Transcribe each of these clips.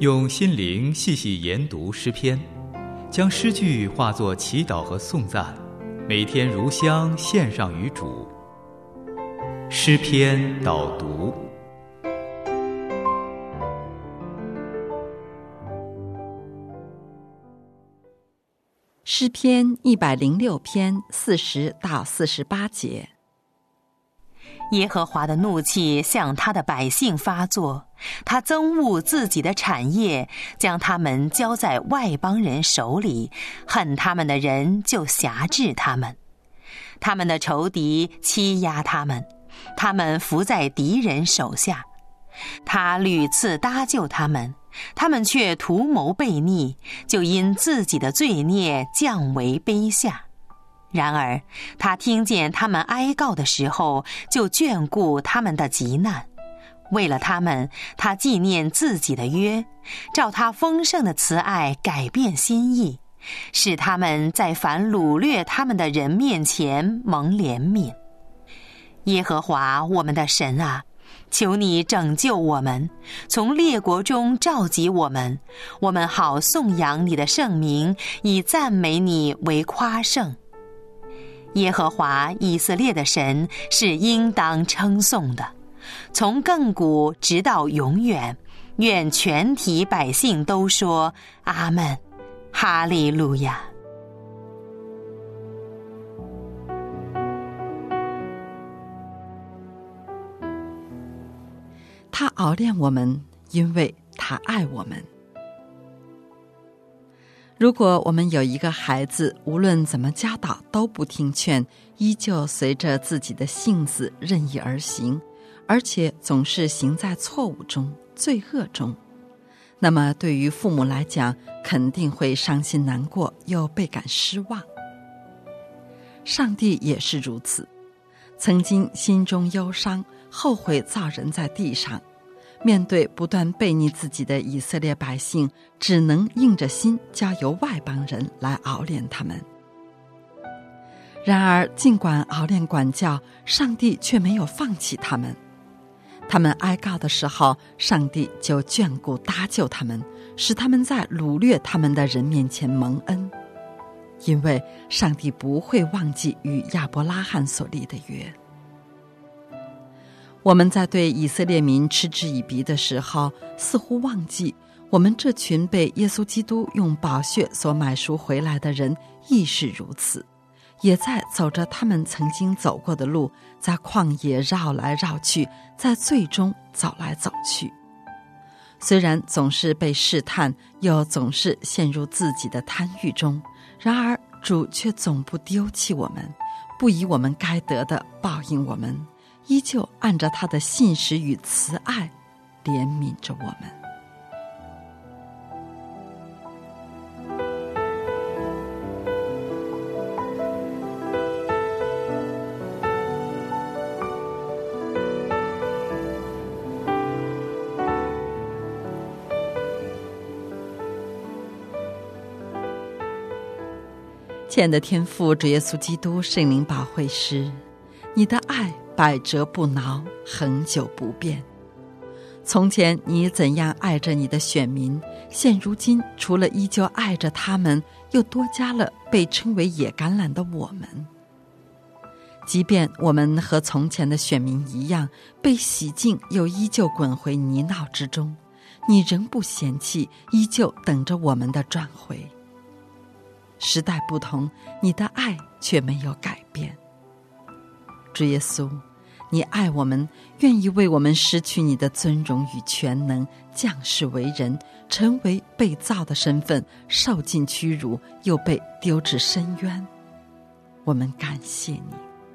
用心灵细细研读诗篇，将诗句化作祈祷和颂赞，每天如香献上于主。诗篇导读。 诗篇106篇40到48节。 耶和华的怒气向他的百姓发作，他憎恶自己的产业，将他们交在外邦人手里，恨他们的人就辖制他们。他们的仇敌欺压他们，他们伏在敌人手下。他屡次搭救他们，他们却图谋悖逆，就因自己的罪孽降为卑下。然而他听见他们哀告的时候，就眷顾他们的急难。为了他们，他纪念自己的约，照他丰盛的慈爱改变心意，使他们在凡掳掠他们的人面前蒙怜悯。耶和华我们的神啊，求你拯救我们，从列国中召集我们，我们好颂扬你的圣名，以赞美你为夸胜。耶和华以色列的神是应当称颂的，从亘古直到永远，愿全体百姓都说阿们，哈利路亚。 他熬炼我们，因为他爱我们。如果我们有一个孩子，无论怎么教导都不听劝，依旧随着自己的性子任意而行，而且总是行在错误中、罪恶中，那么对于父母来讲，肯定会伤心难过，又倍感失望。上帝也是如此，曾经心中忧伤，后悔造人在地上，面对不断悖逆自己的以色列百姓，只能硬着心交由外邦人来熬炼他们。然而尽管熬炼管教，上帝却没有放弃他们。他们哀告的时候，上帝就眷顾搭救他们，使他们在掳掠他们的人面前蒙恩。因为上帝不会忘记与亚伯拉罕所立的约。我们在对以色列民嗤之以鼻的时候，似乎忘记我们这群被耶稣基督用宝血所买赎回来的人亦是如此，也在走着他们曾经走过的路，在旷野绕来绕去，在罪中走来走去。虽然总是被试探，又总是陷入自己的贪欲中，然而主却总不丢弃我们，不以我们该得的报应我们，依旧按照他的信实与慈爱怜悯着我们。亲爱的天父，主耶稣基督圣灵保惠师，你的爱百折不挠，恒久不变。从前你怎样爱着你的选民，现如今除了依旧爱着他们，又多加了被称为野橄榄的我们。即便我们和从前的选民一样，被洗净又依旧滚回泥淖之中，你仍不嫌弃，依旧等着我们的转回。时代不同，你的爱却没有改变。主耶稣，你爱我们，愿意为我们失去你的尊荣与全能，降世为人，成为被造的身份，受尽屈辱，又被丢至深渊。我们感谢你。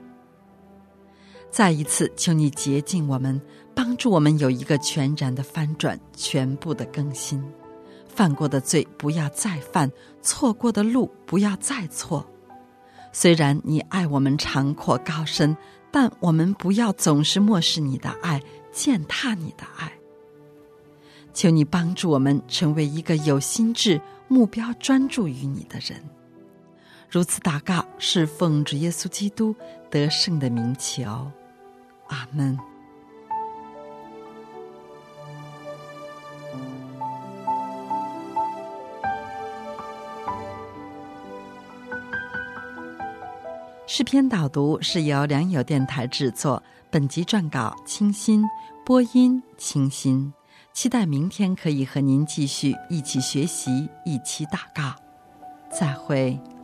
再一次求你洁净我们，帮助我们有一个全然的翻转，全部的更新。犯过的罪不要再犯，错过的路不要再错。虽然你爱我们长阔高深，但我们不要总是漠视你的爱，践踏你的爱。求你帮助我们成为一个有心志、目标专注于你的人。如此祷告，是奉主耶稣基督得胜的名求，阿们。 诗篇导读是由良友电台制作，本集撰稿清新，播音清新。期待明天可以和您继续一起学习，一起祷告。再会。